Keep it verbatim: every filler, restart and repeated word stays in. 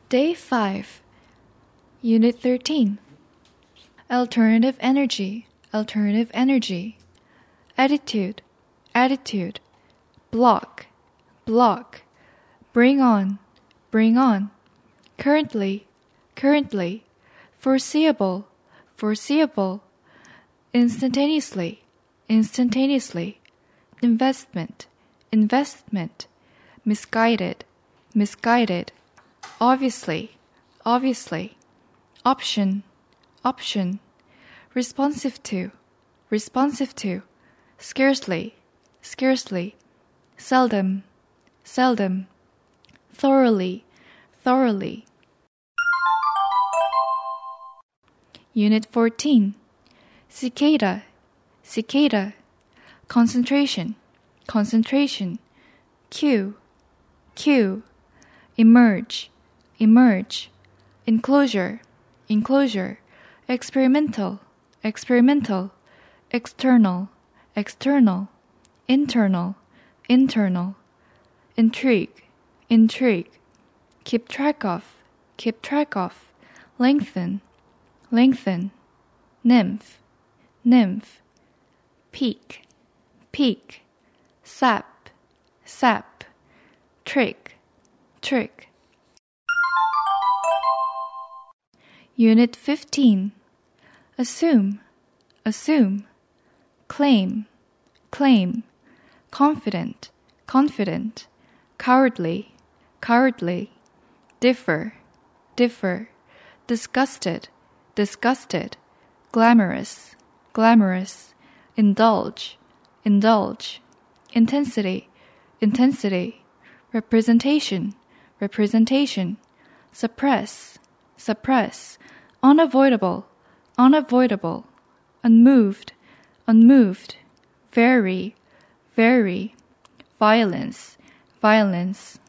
Day five, Unit thirteen. Alternative energy, alternative energy. Attitude, attitude. Block, block. Bring on, bring on. Currently, currently. Foreseeable, foreseeable. Instantaneously, instantaneously. Investment, investment. Misguided, misguided. Obviously, obviously. Option, option. Responsive to, responsive to. Scarcely, scarcely. Seldom, seldom. Thoroughly, thoroughly. Unit fourteen. Cicada, cicada. Concentration, concentration. Cue, cue. Emerge, emerge. Enclosure, enclosure. Experimental, experimental. External, external. Internal, internal. Intrigue, intrigue. Keep track of, keep track of. Lengthen, lengthen. Nymph, nymph. Peak, peak. Sap, sap. Trick, trick. Unit fifteen. Assume, assume. Claim, claim. Confident, confident. Cowardly, cowardly. Differ, differ. Disgusted, disgusted. Glamorous, glamorous. Indulge, indulge. Intensity, intensity. Representation, representation. Suppress, suppress. Unavoidable, unavoidable. Unmoved, unmoved. Vary, vary. Violence, violence.